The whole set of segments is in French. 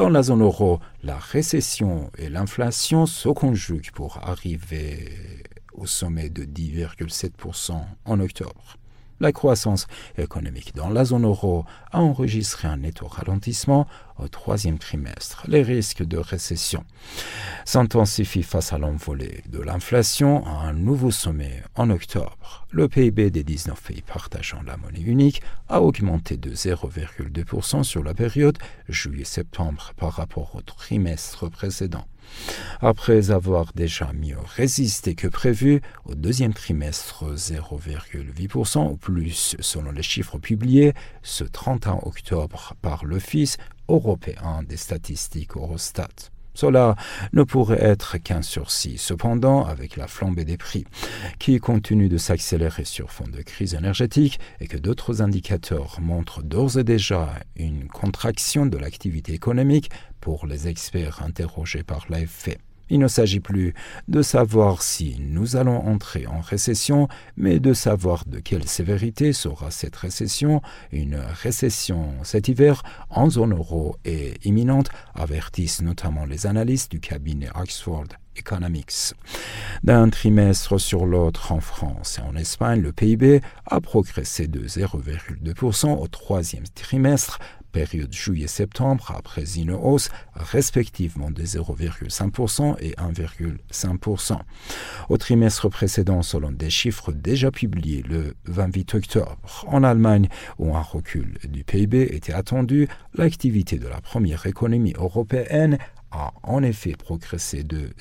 Dans la zone euro, la récession et l'inflation se conjuguent pour arriver au sommet de 10,7% en octobre. La croissance économique dans la zone euro a enregistré un netto ralentissement au troisième trimestre. Les risques de récession s'intensifient face à l'envolée de l'inflation à un nouveau sommet en octobre. Le PIB des 19 pays partageant la monnaie unique a augmenté de 0,2% sur la période juillet-septembre par rapport au trimestre précédent. Après avoir déjà mieux résisté que prévu, au deuxième trimestre, 0,8% ou plus selon les chiffres publiés ce 31 octobre par l'Office européen des statistiques Eurostat. Cela ne pourrait être qu'un sursis, cependant, avec la flambée des prix, qui continue de s'accélérer sur fond de crise énergétique et que d'autres indicateurs montrent d'ores et déjà une contraction de l'activité économique pour les experts interrogés par l'AFP. Il ne s'agit plus de savoir si nous allons entrer en récession, mais de savoir de quelle sévérité sera cette récession. Une récession cet hiver en zone euro est imminente, avertissent notamment les analystes du cabinet Oxford Economics. D'un trimestre sur l'autre en France et en Espagne, le PIB a progressé de 0,2% au troisième trimestre, période juillet-septembre, après une hausse respectivement de 0,5% et 1,5%. Au trimestre précédent, selon des chiffres déjà publiés le 28 octobre, en Allemagne, où un recul du PIB était attendu, l'activité de la première économie européenne a en effet progressé de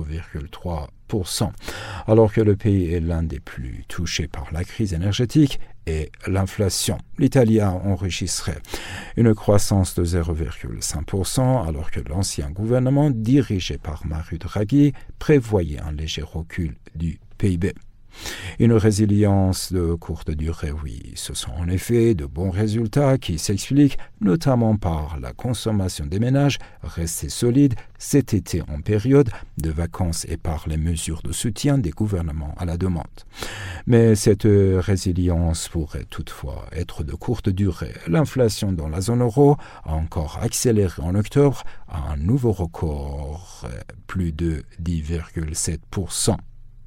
0,3%, alors que le pays est l'un des plus touchés par la crise énergétique et l'inflation. L'Italie a enregistré une croissance de 0,5%, alors que l'ancien gouvernement, dirigé par Mario Draghi, prévoyait un léger recul du PIB. Une résilience de courte durée, oui. Ce sont en effet de bons résultats qui s'expliquent notamment par la consommation des ménages restée solide cet été en période de vacances et par les mesures de soutien des gouvernements à la demande. Mais cette résilience pourrait toutefois être de courte durée. L'inflation dans la zone euro a encore accéléré en octobre à un nouveau record, plus de 10,7%.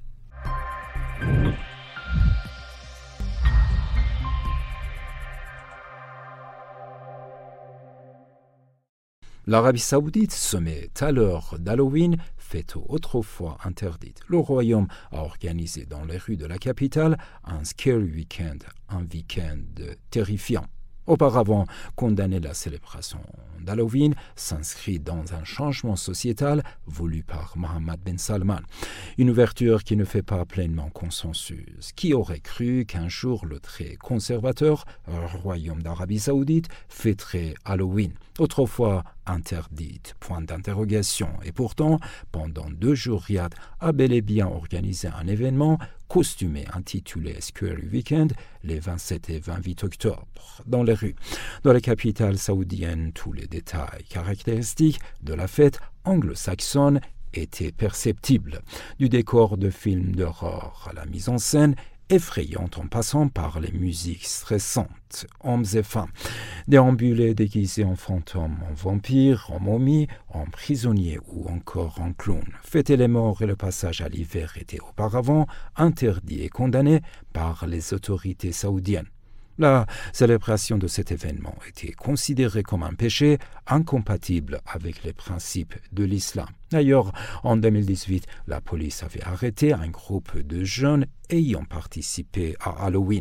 L'Arabie saoudite se met à l'heure d'Halloween, fête autrefois interdite. Le royaume a organisé dans les rues de la capitale un scary weekend, un week-end terrifiant. Auparavant, condamner la célébration d'Halloween s'inscrit dans un changement sociétal voulu par Mohammed Ben Salman. Une ouverture qui ne fait pas pleinement consensus. Qui aurait cru qu'un jour le très conservateur royaume d'Arabie saoudite fêterait Halloween, autrefois interdite, point d'interrogation. Et pourtant, pendant 2 jours, Riyad a bel et bien organisé un événement costumé intitulé Scary Weekend les 27 et 28 octobre dans les rues. Dans la capitale saoudienne, tous les détails caractéristiques de la fête anglo-saxonne étaient perceptibles. Du décor de films d'horreur à la mise en scène effrayante en passant par les musiques stressantes, hommes et femmes, déambulés déguisés en fantômes, en vampires, en momies, en prisonniers ou encore en clowns. Fêter les morts et le passage à l'hiver étaient auparavant interdits et condamnés par les autorités saoudiennes. La célébration de cet événement était considérée comme un péché incompatible avec les principes de l'islam. D'ailleurs, en 2018, la police avait arrêté un groupe de jeunes ayant participé à Halloween.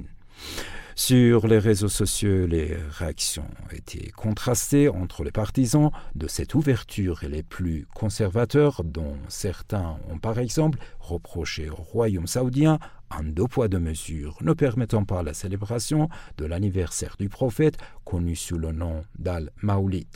Sur les réseaux sociaux, les réactions étaient contrastées entre les partisans de cette ouverture et les plus conservateurs, dont certains ont par exemple reproché au royaume saoudien un 2 poids 2 mesures ne permettant pas la célébration de l'anniversaire du prophète connu sous le nom d'Al-Mawlid.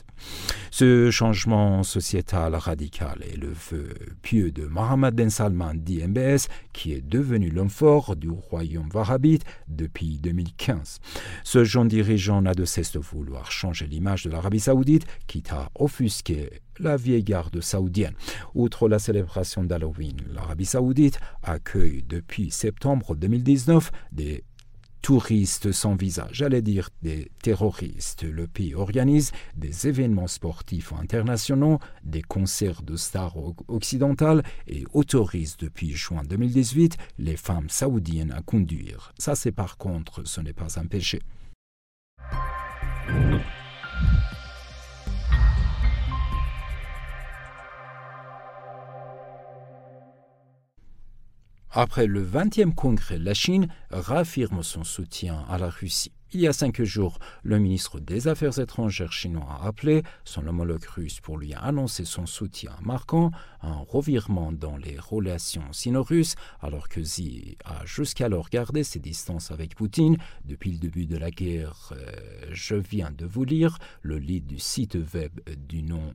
Ce changement sociétal radical est le vœu pieux de Mohammed Ben Salman dit MBS, qui est devenu l'homme fort du royaume wahhabite depuis 2015. Ce jeune dirigeant n'a de cesse de vouloir changer l'image de l'Arabie saoudite, quitte à offusquer la vieille garde saoudienne. Outre la célébration d'Halloween, l'Arabie saoudite accueille depuis septembre 2019 des touristes sans visa, j'allais dire des terroristes. Le pays organise des événements sportifs internationaux, des concerts de stars occidentales et autorise depuis juin 2018 les femmes saoudiennes à conduire. Ça, c'est par contre, ce n'est pas un péché. Après le 20e congrès, la Chine réaffirme son soutien à la Russie. Il y a 5 jours, le ministre des Affaires étrangères chinois a appelé son homologue russe pour lui annoncer son soutien, marquant un revirement dans les relations sino-russes, alors que Xi a jusqu'alors gardé ses distances avec Poutine. Depuis le début de la guerre, je viens de vous lire le lead du site web du nom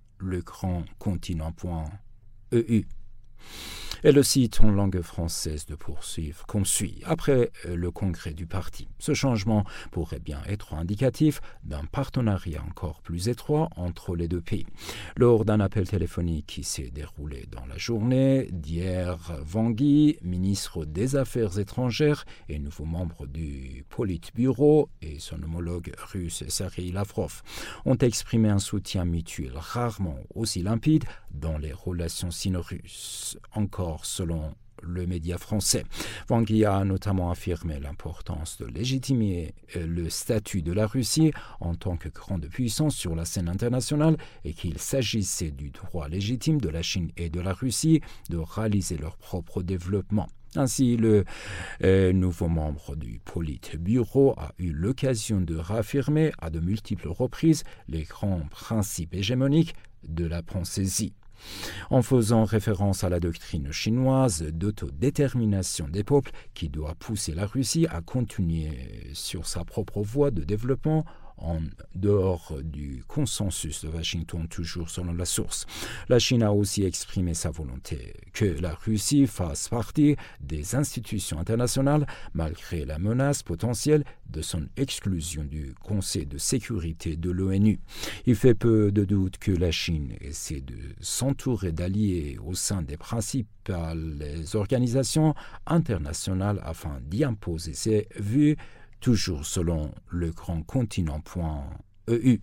legrandcontinent.eu. Et le site en langue française de poursuivre comme suit. Après le congrès du parti, ce changement pourrait bien être indicatif d'un partenariat encore plus étroit entre les deux pays. Lors d'un appel téléphonique qui s'est déroulé dans la journée d'hier, Wang Yi, ministre des Affaires étrangères et nouveau membre du Politburo, et son homologue russe Sergei Lavrov ont exprimé un soutien mutuel rarement aussi limpide dans les relations sino-russes. Encore selon le média français. Wang Yi a notamment affirmé l'importance de légitimer le statut de la Russie en tant que grande puissance sur la scène internationale et qu'il s'agissait du droit légitime de la Chine et de la Russie de réaliser leur propre développement. Ainsi, le nouveau membre du Politburo a eu l'occasion de réaffirmer à de multiples reprises les grands principes hégémoniques de la pensée, en faisant référence à la doctrine chinoise d'autodétermination des peuples qui doit pousser la Russie à continuer sur sa propre voie de développement en dehors du consensus de Washington, toujours selon la source. La Chine a aussi exprimé sa volonté que la Russie fasse partie des institutions internationales malgré la menace potentielle de son exclusion du Conseil de sécurité de l'ONU. Il fait peu de doute que la Chine essaie de s'entourer d'alliés au sein des principales organisations internationales afin d'y imposer ses vues, toujours selon legrandcontinent.eu.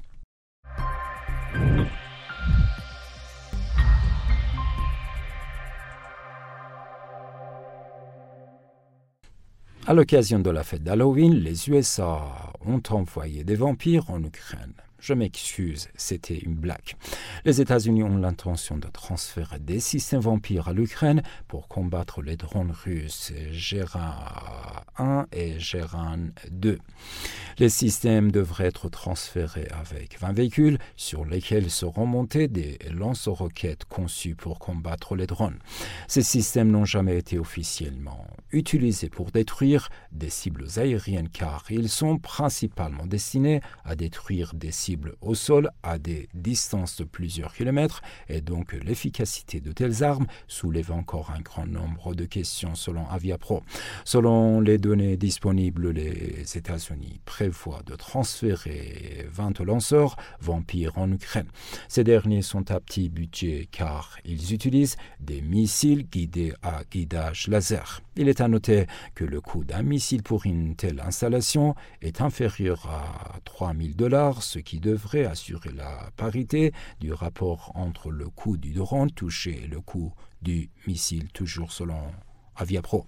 À l'occasion de la fête d'Halloween, les USA ont envoyé des vampires en Ukraine. Je m'excuse, c'était une blague. Les États-Unis ont l'intention de transférer des systèmes vampires à l'Ukraine pour combattre les drones russes Geran 1 et Geran 2. Les systèmes devraient être transférés avec 20 véhicules sur lesquels seront montés des lance-roquettes conçus pour combattre les drones. Ces systèmes n'ont jamais été officiellement utilisés pour détruire des cibles aériennes car ils sont principalement destinés à détruire des cibles au sol à des distances de plusieurs kilomètres et donc l'efficacité de telles armes soulève encore un grand nombre de questions selon Aviapro. Selon les données disponibles, les États-Unis prévoient de transférer 20 lanceurs vampires en Ukraine. Ces derniers sont à petit budget car ils utilisent des missiles guidés à guidage laser. Il est à noter que le coût d'un missile pour une telle installation est inférieur à $3 000, ce qui devrait assurer la parité du rapport entre le coût du drone touché et le coût du missile, toujours selon Aviapro.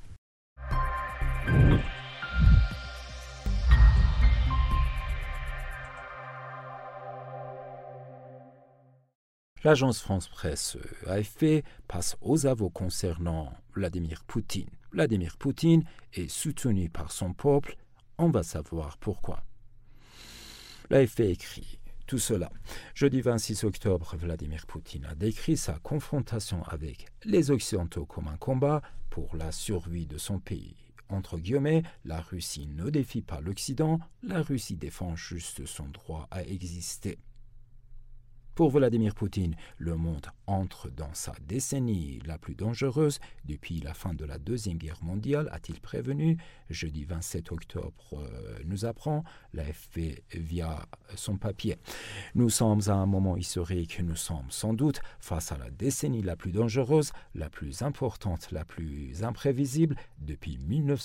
L'agence France-Presse AFP passe aux aveux concernant Vladimir Poutine. Vladimir Poutine est soutenu par son peuple, on va savoir pourquoi. L'AFP écrit tout cela. Jeudi 26 octobre, Vladimir Poutine a décrit sa confrontation avec les Occidentaux comme un combat pour la survie de son pays. Entre guillemets, la Russie ne défie pas l'Occident, la Russie défend juste son droit à exister. Pour Vladimir Poutine, le monde entre dans sa décennie la plus dangereuse depuis la fin de la Deuxième Guerre mondiale, a-t-il prévenu. Jeudi 27 octobre nous apprend l'AFP via son papier. Nous sommes à un moment historique, nous sommes sans doute face à la décennie la plus dangereuse, la plus importante, la plus imprévisible depuis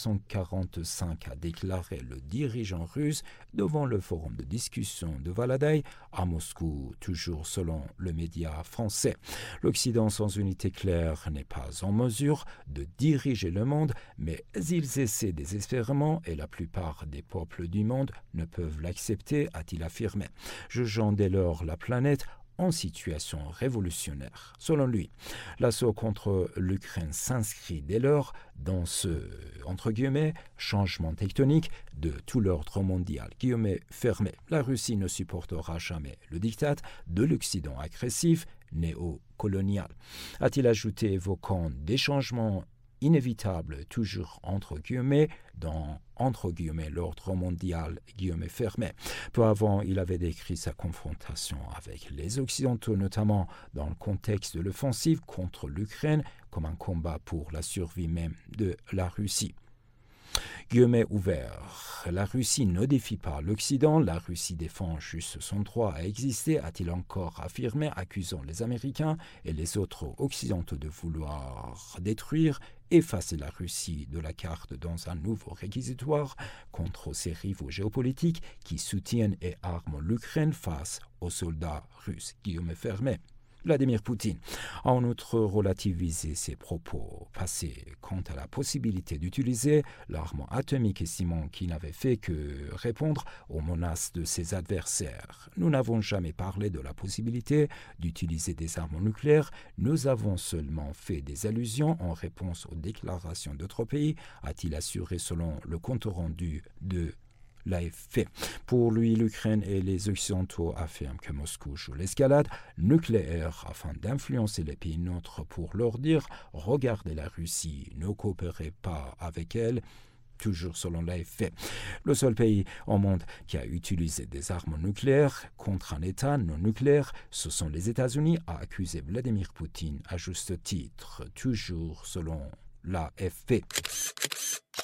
1945, a déclaré le dirigeant russe devant le forum de discussion de Valadaï à Moscou, toujours selon le média français. L'Occident sans unité claire n'est pas en mesure de diriger le monde, mais ils essaient désespérément et la plupart des peuples du monde ne peuvent l'accepter, a-t-il affirmé, jugeant dès lors la planète en situation révolutionnaire. Selon lui, l'assaut contre l'Ukraine s'inscrit dès lors dans ce, entre guillemets, changement tectonique de tout l'ordre mondial, guillemets fermé. La Russie ne supportera jamais le diktat de l'Occident agressif néocolonial, a-t-il ajouté, évoquant des changements inévitable, toujours entre guillemets, dans entre guillemets l'ordre mondial, guillemets fermé. Peu avant, il avait décrit sa confrontation avec les Occidentaux, notamment dans le contexte de l'offensive contre l'Ukraine, comme un combat pour la survie même de la Russie. Guillemets ouverts. La Russie ne défie pas l'Occident, la Russie défend juste son droit à exister, a-t-il encore affirmé, accusant les Américains et les autres Occidentaux de vouloir détruire, effacer la Russie de la carte dans un nouveau réquisitoire contre ses rivaux géopolitiques qui soutiennent et arment l'Ukraine face aux soldats russes. Guillemets fermés. Vladimir Poutine a en outre relativisé ses propos passés quant à la possibilité d'utiliser l'arme atomique, estimant qu'il n'avait fait que répondre aux menaces de ses adversaires. Nous n'avons jamais parlé de la possibilité d'utiliser des armes nucléaires, nous avons seulement fait des allusions en réponse aux déclarations d'autres pays, a-t-il assuré selon le compte rendu de l'AFP. Pour lui, l'Ukraine et les Occidentaux affirment que Moscou joue l'escalade nucléaire afin d'influencer les pays neutres pour leur dire « Regardez la Russie, ne coopérez pas avec elle ». Toujours selon l'AFP. Le seul pays au monde qui a utilisé des armes nucléaires contre un État non nucléaire, ce sont les États-Unis, a accusé Vladimir Poutine à juste titre, toujours selon l'AFP.